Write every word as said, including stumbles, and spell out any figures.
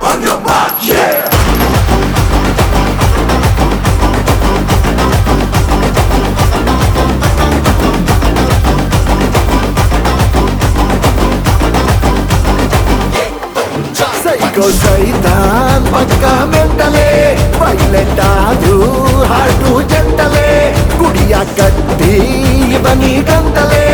On your mark, yeah. Psycho Saitan ಪಕ್ಕ ಮೆಂಟಲೆ violent ಆದ್ರೂ heart ಜಂಟಲೆ ಕುಡಿಯ ಕತ್ತಿ ಬನ್ನಿ ಗಂಟಲೆ